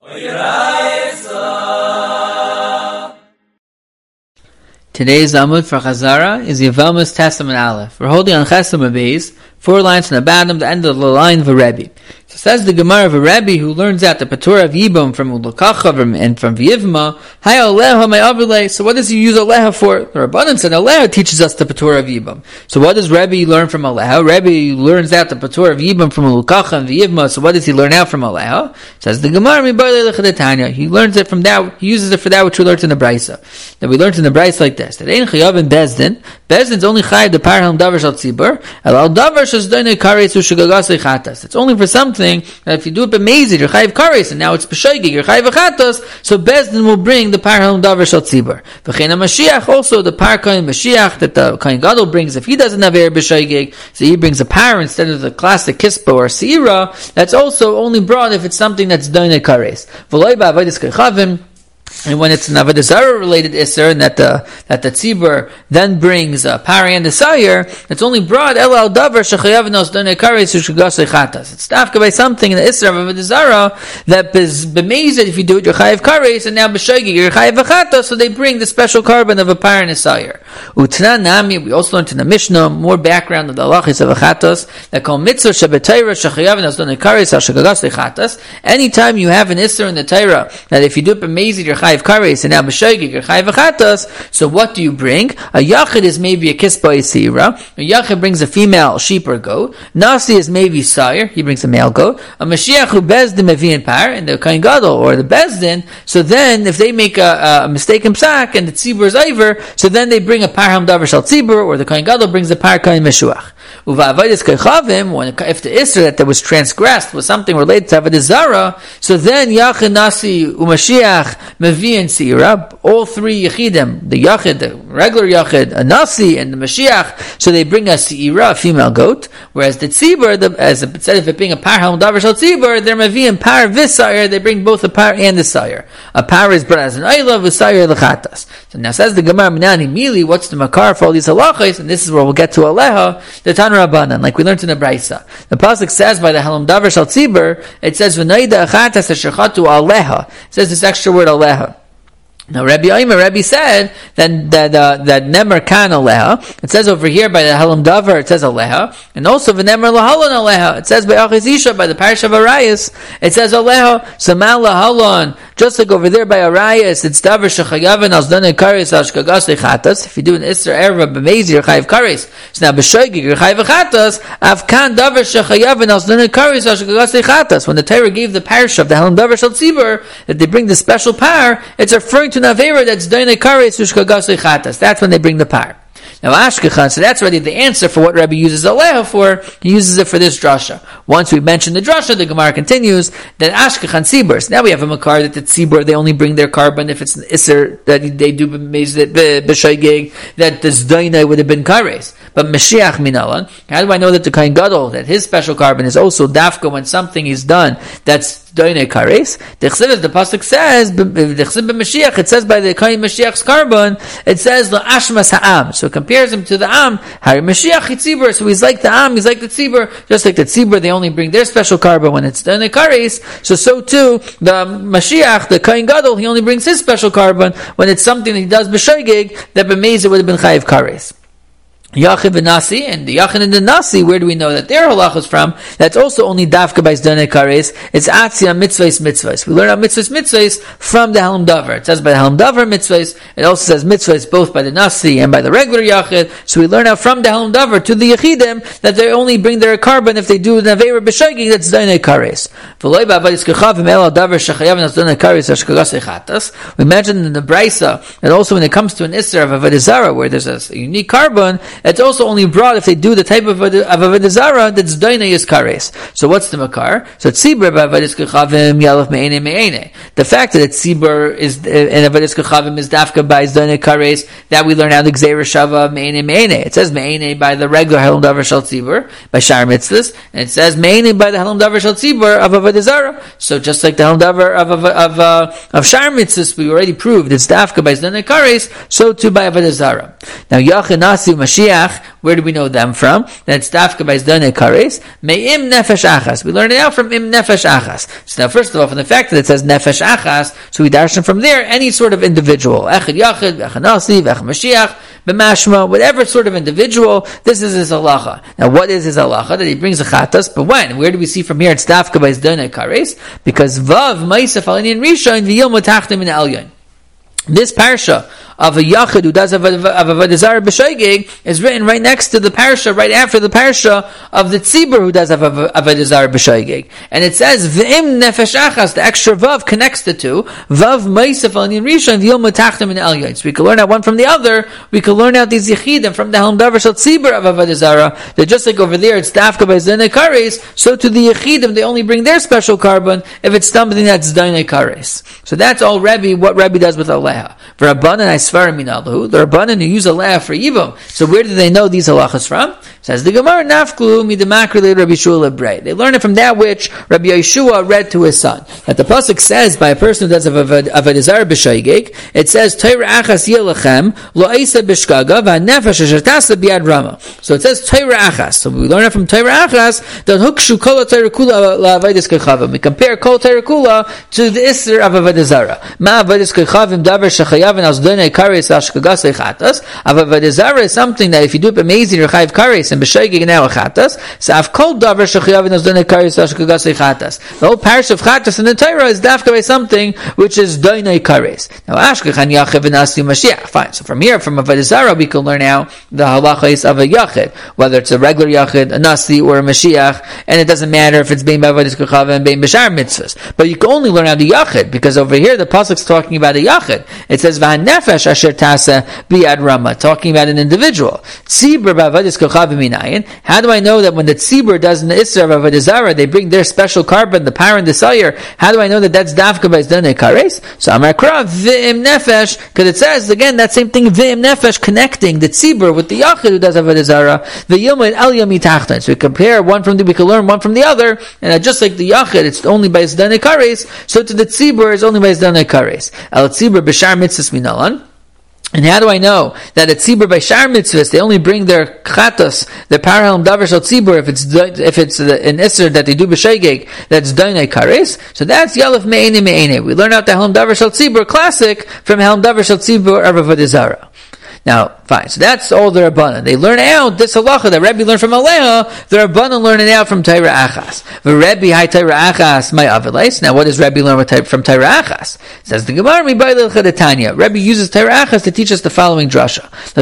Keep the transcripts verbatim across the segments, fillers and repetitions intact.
Today's Amud for Chazara is Yevalmus Testament Aleph. We're holding on Chesam Beis, four lines from the bottom, the end of the line of a Rebbe. So says the Gemara of a Rebbe who learns out the Patur of Yibam from Ulakacha and from V'yivma. Hi Aleha my Avrele. So what does he use Aleha for? The Rabbanan said Aleha teaches us the Patur of Yibam. So what does Rebbe learn from Aleha? Rebbe learns out the Patur of Yibam from Ulakacha and V'yivma. So what does he learn out from Aleha? Says the Gemara he learns it from that. He uses it for that which we learned in the Brisa. That we learned in the Brisa like this. That ain't chayav in Bezdin. Bezdin's only chayav the par halm davar shal tzibur. Al davar shas doinei kares u'shagagas lechatas. It's only for something that if you do it b'mezid, you're chayav kares, and now it's b'shoigig, you're chayav chatas. So Bezdin will bring the par halm davar shal tzibur. V'chein Mashiach also the par kohen Mashiach that the kohen gadol brings. If he doesn't have air b'shoigig, so he brings a par instead of the classic kispa or seira. That's also only brought if it's something that's doinei kares. V'loy ba'avodas kechavim. And when it's an Avodah Zarah related Isser, and that the that the tzibur then brings a pari and a sayer, it's only brought el al davar shechayav nos donei kares ushugas lechatas. It's tafka by something in the Isser of Avodah Zarah that is b'mezid if you do it you're chayav kares, and now b'shogig you're chayav lechatas. So they bring the special carbon of a pari and a sayer. Utna nami, we also learned in the Mishnah more background of the halachis of chatas that call mitzvah shebetayra shechayav nos donei kares ushugas lechatas. Anytime you have an Isser in the Torah that if you do it b'mezid you're chayav kares, and now b'shogig you're chayav chatas. So what do you bring? A yachid is maybe a kispa yisira. A yachid brings a female sheep or goat. Nasi is maybe sire. He brings a male goat. A mashiach who bezdin mevi'in par, and the kohen gadol or the bezdin. So then, if they make a, a mistaken psak and the tzibur is over, so then they bring a par ham davar shal tzibur, or the kohen gadol brings a par kohen meshuach. Uva'avodas kechavim, when if the isser that, that was transgressed was something related to avodah zara, so then yachid nasi umashiach mevi'in seira, all three yachidim, the yachid, the regular yachid, a nasi, and the mashiach, so they bring a seira, a female goat, whereas the tzibur, the, as instead of it being a par halm davar shal tzibur, they're mevi'in par v'sayir, they bring both a par and the sayir. A par is brought as an ayla, v'sayir lechatas. So now says the Gemara Minani Mili, what's the makar for all these halachas? And this is where we'll get to Aleha, the Tan Rabbanan, like we learned in the Brisa. The pasuk says by the halam davar shal tzibur, it says v'naida achatas ashachatu aleha. It says this extra word aleha. Now, Rabbi Aimer, Rabbi said that that uh, that nemer kan aleha. It says over here by the halam davar, it says aleha, and also v'nemer lahalon aleha. It says by Achis Isha by the parish of Arayas, it says aleha. So mal lahalon, just like over there by Arayas, it's davar shechayaven as donei kares ashkagas lechatas. If you do an isser erva b'mezi, you're chayav kares. So now b'shoigig you're chayav chatas. Avkan davar shechayaven as donei kares ashkagas lechatas. When the Torah gave the parish of the halam davar shal tzibur that they bring the special par, it's referring to Navera that's doinei kares ushkagas lechatas. That's when they bring the par. Now Ashkechan, so that's already the answer for what Rabbi uses Aleha for. He uses it for this drasha. Once we mention the drasha, the Gemara continues that Ashkechan tzibur. Now we have a makar that the tzibur they only bring their carbon if it's an iser that they do b'shoigig that the zdoinei would have been kares. But Mashiach minalan, how do I know that the kohen gadol that his special carbon is also dafka when something is done that's doinei kares? The chsiv, the pasuk says the chsiv b'Mashiach. It says by the kohen Mashiach's carbon, it says lo ashmas ha'am. So it compares him to the am. Hari Mashiach tzibur. So he's like the am. He's like the tzibur. Just like the tzibur, they only bring their special carbon when it's doinei kares. So so too the Mashiach, the kohen gadol, he only brings his special carbon when it's something that he does b'shoigig that b'mezid would have been chayiv kares. Yachid and Nasi, and the Yachid and the Nasi, where do we know that their halach is from? That's also only dafka by zdonei kares. It's atzia mitzvahs mitzvahs. We learn our mitzvahs mitzvahs from the halam davar. It says by the halam davar mitzvahs. It also says mitzvahs both by the Nasi and by the regular Yachid. So we learn out from the halam davar to the Yachidim that they only bring their carbon if they do the Naveira b'shogig that's zdonei kares. We mentioned in the Brisa that also when it comes to an Isser of Avodah Zarah where there's a unique carbon, it's also only brought if they do the type of Avodah Zarah that's doinei is kares. So what's the makar? So tzibur b'avodas kechavim yalef me'ene me'ene. The fact that tzibur is in avodas kechavim is dafka by doinei kares, that we learn out the gzeira shava me'ene me'ene. It says me'ene by the regular halam davar shal tzibur by shar mitzvahs, and it says me'ene by the halam davar shal tzibur of Avodah Zarah. So just like the halam davar of of of, uh, of shar mitzvahs, we already proved it's dafka by doinei kares. So too by Avodah Zarah. Now Yachid Nasi Mashiach. Mashiach, where do we know them from? That's Dafka by Zdane Kares. Me'im Nefesh Achas. We learn it out from Im Nefesh Achas. So now, first of all, from the fact that it says Nefesh Achas, so we darshan from there any sort of individual. Echad Yachid, Echad Nasi, Echad Mashiach, B'mashma, whatever sort of individual, this is his halacha. Now, what is his halacha? That he brings a chatas, but when? Where do we see from here? It's Dafka by Zdane Kares. Because Vav, Maisaf, Alinian Rishon, V'yom Matachtim in Elyon. This parsha of a yachid who does avodah zarah b'shoigeg is written right next to the parsha, right after the parsha of the tzibur who does avodah zarah b'shoigeg, and it says v'im nefesh achas. The extra vav connects the two. Vav meisaf alin rishon v'yom matachtim in elyon. So we can learn out one from the other. We can learn out these yichidim from the helm davar shel tzibur of avodah zarah. That just like over there, it's dafka by zdane kares. So to the yichidim, they only bring their special carbon if it's something that's zdane kares. So that's all Rebbe. What Rebbe does with aleha. V'rabbanan aisfarim minalahu. The rabbanan who use aleha for yibum. So where do they know these halachas from? Says the Gemara, nafklu midamakri Rabbi Yeshua lebrei. They learn it from that which Rabbi Yeshua read to his son. That the pasuk says by a person who does avodah zarah b'shoigeg, it says Torah achas yelachem lo eisa b'shkaga v'nefesh asher tasa biad rama. So it says Torah achas. So we learn it from Torah achas that hukshu kol Torah kula la'avodas kechavim. We compare kol Torah kula to the isser of avodah zarah. Ma avodas kechavim davar shechayavin as donei kares ashkagas echatas. Avodah zarah is something that if you do it b'mezid you're chayav kares and b'shoigeg now chatas. So I've called davar shechayavin as donei kares ashkagas echatas. The whole parish of chatas in the Torah is dafka by something which is donei kares. Now ashkechan yachiv and asi mashiach. Fine. So from here, from avodah zarah, we can learn out the halachas of a yachid, whether it's a regular yachid, a nasi, or a mashiach, and it doesn't matter if it's bein b'avodas kechavim and bein b'shar mitzvahs. But you can only learn out the yachid because over here the pasuk's talking about a yachid. It says v'hanefesh asher tasa biad rama, talking about an individual. Tzibur b'avodas kechavim minayin. How do I know that when the tzibur does an isra of avodah zarah, they bring their special carbon, the parent, the sire? How do I know that that's dafka by zdane kares? So Amar Krav v'im nefesh, because it says again that same thing v'im nefesh, connecting the tzibur with the yachid who does avodah zarah. V'yom el yom mitachton. So we compare one from the, we can learn one from the other, and just like the yachid, it's only by zdane kares. So to the tzibur is only by zdane kares. El tzibur b'shar mitzvahs minalan. And how do I know that at tzibur by shar mitzvahs they only bring their chatos, their parallel davar shel tzibur if it's if it's an isser that they do b'shoigeg that's dainai kares? So that's yalef me'ene me'ene. We learn out the helm davar shel tzibur classic from helm davar shel tzibur of avodah zarah. Now, fine. So that's all the Rabbanan. They learn out this halacha that Rebbe learned from Aleha. The Rabbanan learn it out from Torah Achas. The Rebbe hi Torah Achas my avilis. Now, what does Rebbe learn from Torah Achas? Says the Gemara, mi by the Chadetanya. Rebbe uses Torah Achas to teach us the following drasha.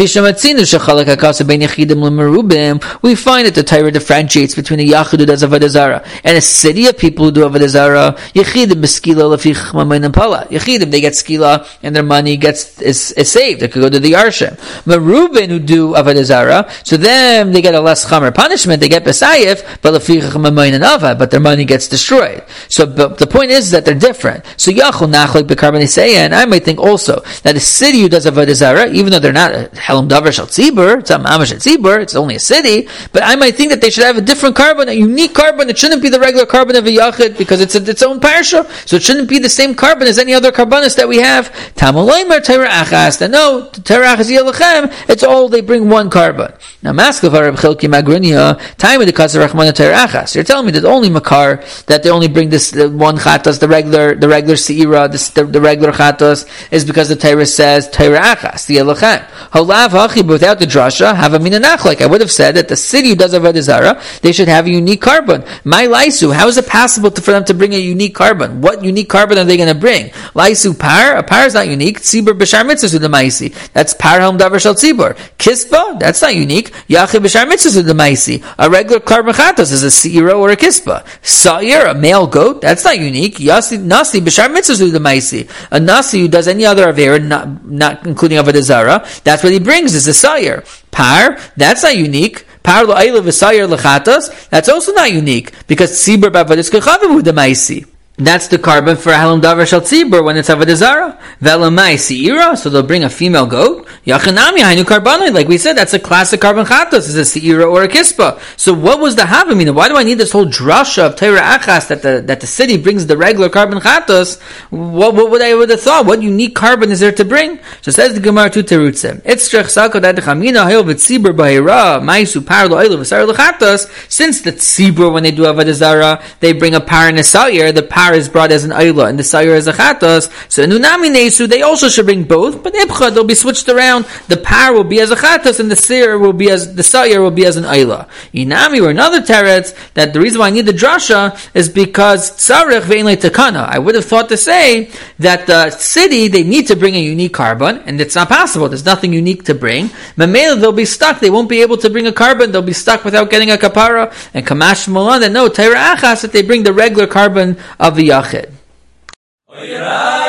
We find that the Torah differentiates between a yachid who does avodah zarah and a city of people who do avodah zarah. Yechidim b'skila lefi chmamin and pala. Yechidim, they get skila and their money gets is, is saved. They could go to the Yarsha. Merubin who do avodah zarah, so them they get a less chamer punishment. They get besayif, but but their money gets destroyed. So, but the point is that they're different. So yachol nachlik bekarban isaya, and I might think also that a city who does avodah zarah, even though they're not a helm davar shel tzibur, it's a mamash tzibur, it's only a city, but I might think that they should have a different carbon, a unique carbon. It shouldn't be the regular carbon of a yachid because it's a, its own parsha. So it shouldn't be the same carbon as any other carbonis that we have. Tamulaymer Torah achas. And no, Torah achas yelachem. It's all they bring one carbon. Now, maskav Reb Chilki Magrinia, time with the kasser rachmana Torah achas. You're telling me that only makar that they only bring this the one chatos, the regular, the regular seira, the, the regular chatos, is because the Torah says Torah achas yelachem. Holav hachi, without the drasha, have a minanach. Like I would have said that the city who does avodah zarah, they should have a unique carbon. My laisu, how is it possible to, for them to bring a unique carbon? What unique carbon are they going to bring? Laisu par, a par is not unique. Tzibur b'shar mitzvahs with the maisi. That's par helm davar shel tzibur. Kispa, that's not unique. Yachid b'shar mitzvahs with the maisi. A regular carbon chatos is a seira or a kispa. Sa'ir, a male goat, that's not unique. Yasi, nasi b'shar mitzvahs with the maisi. A nasi who does any other avera, not, not including avodah zarah, that's what he brings is a sa'ir. Par, that's not unique. Par lo'ayla v'sa'ir l'chatos, that's also not unique because tzibur b'avodas kechavim with the maisi. That's the carbon for Halam Davar Shal Tzibur when it's Avodah Zarah. Velamai Seira, so they'll bring a female goat. Yachanami Hainu Karbanai, like we said, that's a classic carbon chatos, is a Seira or a Kispa. So what was the Havamina? Why do I need this whole drasha of Teira Achas that the that the city brings the regular carbon chatos? What, what would I would have thought? What unique carbon is there to bring? So says the Gemara to Terutzem. It's Sako that the Chamina Hail V'Tzibur Bahira Maisu Parlo Oilu V'Sar L'Chatos. Since the Tzibur when they do Avodah Zarah, they bring a par and a sayir. The par is brought as an ayla and the sayir as a chatos. So in Unami Nesu, they also should bring both, but Ibcha, they'll be switched around. The par will be as a chatos and the sayir will be as, the sayir will be as an ayla. Inami, or another teretz, that the reason why I need the drasha is because tzarech ve'in le'takana. I would have thought to say that the city, they need to bring a unique carbon, and it's not possible. There's nothing unique to bring. Mamela, they'll be stuck. They won't be able to bring a carbon. They'll be stuck without getting a kapara. And kamash molan, that no, Teira Achas, that they bring the regular carbon of the Yachid.